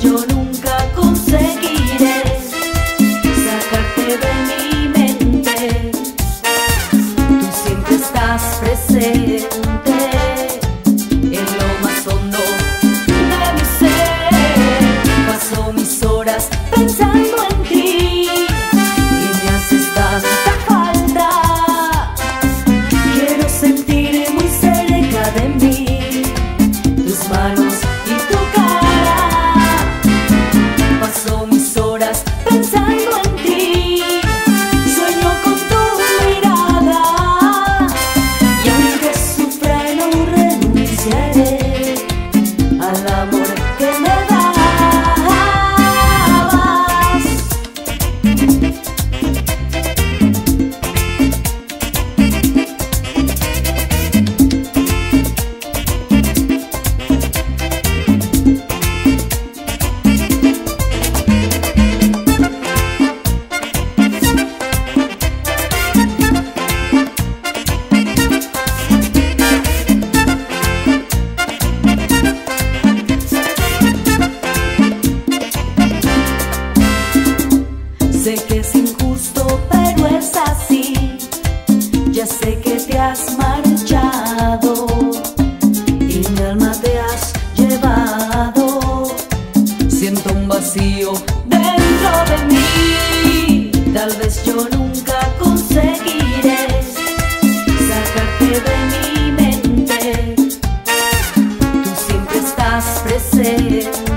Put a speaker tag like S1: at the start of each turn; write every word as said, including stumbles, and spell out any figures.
S1: yo nunca conseguiré sacarte de mi mente. Tú siempre estás presente en lo más hondo de mi ser. Paso mis horas pensando en ti y me haces tanta falta. Quiero sentir muy cerca de mí tus manos y tu cara. Paso mis horas pensando en ti, sueño con tu mirada, y aunque sufra no renunciaré al amor que me dabas. Sé que es injusto, pero es así. Ya sé que te has marchado y mi alma te has llevado. Siento un vacío dentro de mí. Tal vez yo nunca conseguiré sacarte de mi mente. Tú siempre estás presente